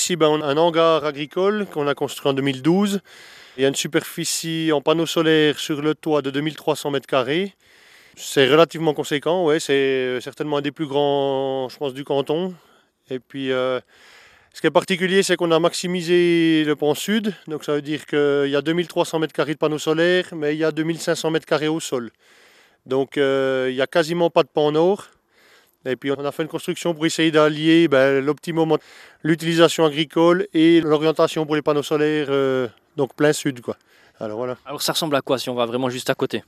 ici on a un hangar agricole qu'on a construit en 2012. Il y a une superficie en panneaux solaires sur le toit de 2300 mètres carrés. C'est relativement conséquent, ouais, c'est certainement un des plus grands, je pense, du canton. Et puis, ce qui est particulier, c'est qu'on a maximisé le pan sud. Donc ça veut dire qu'il y a 2300 mètres carrés de panneaux solaires, mais il y a 2500 mètres carrés au sol. Donc il n'y a quasiment pas de pan nord. Et puis on a fait une construction pour essayer d'allier l'optimum entre l'utilisation agricole et l'orientation pour les panneaux solaires, donc plein sud, quoi. Alors voilà. Alors ça ressemble à quoi si on va vraiment juste à côté?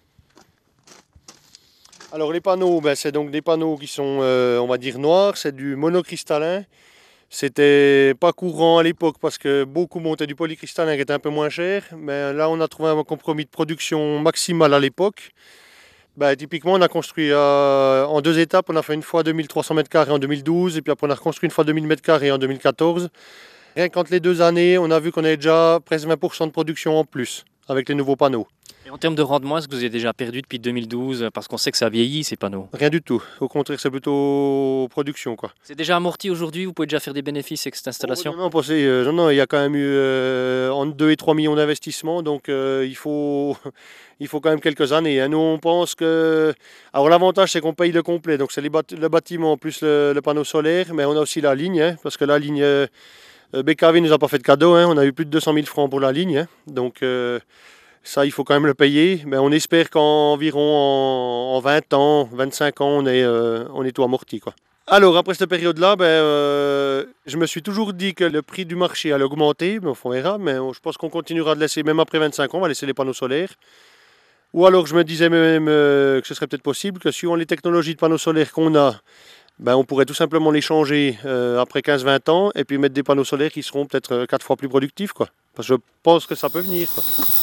Alors les panneaux, c'est donc des panneaux qui sont, on va dire, noirs, c'est du monocristallin. C'était pas courant à l'époque parce que beaucoup montaient du polycristallin qui était un peu moins cher. Mais là, on a trouvé un compromis de production maximale à l'époque. Typiquement, on a construit en 2 étapes. On a fait une fois 2300 mètres carrés en 2012 et puis après on a reconstruit une fois 2000 mètres carrés en 2014. Rien qu'entre les 2 années, on a vu qu'on avait déjà presque 20% de production en plus avec les nouveaux panneaux. Et en termes de rendement, est-ce que vous avez déjà perdu depuis 2012? Parce qu'on sait que ça vieillit ces panneaux. Rien du tout. Au contraire, c'est plutôt production, quoi. C'est déjà amorti aujourd'hui? Vous pouvez déjà faire des bénéfices avec cette installation? Non, il y a quand même eu entre 2 et 3 millions d'investissements, donc il faut quand même quelques années, hein. Nous, on pense que... Alors l'avantage, c'est qu'on paye le complet, donc c'est le bâtiment plus le panneau solaire, mais on a aussi la ligne, hein, parce que la ligne... BKV ne nous a pas fait de cadeau, hein, on a eu plus de 200 000 francs pour la ligne, hein, donc ça, il faut quand même le payer, mais on espère qu'environ en 20 ans, 25 ans, on est tout amorti, quoi. Alors, après cette période-là, je me suis toujours dit que le prix du marché allait augmenter, mais on verra, mais je pense qu'on continuera de laisser, même après 25 ans, on va laisser les panneaux solaires. Ou alors, je me disais même que ce serait peut-être possible que suivant les technologies de panneaux solaires qu'on a, on pourrait tout simplement les changer après 15-20 ans et puis mettre des panneaux solaires qui seront peut-être 4 fois plus productifs, quoi. Parce que je pense que ça peut venir, quoi.